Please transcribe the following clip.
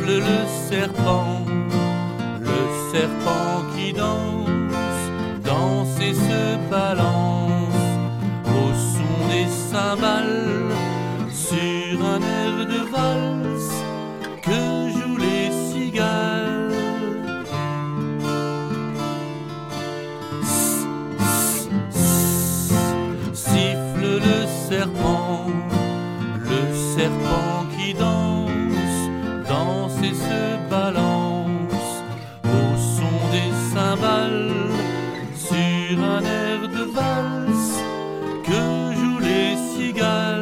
le serpent qui danse et se balance au son des cymbales sur un air de valse que jouent les cigales. Siffle le serpent qui danse et se balance au son des cymbales sur un air de valse que jouent les cigales.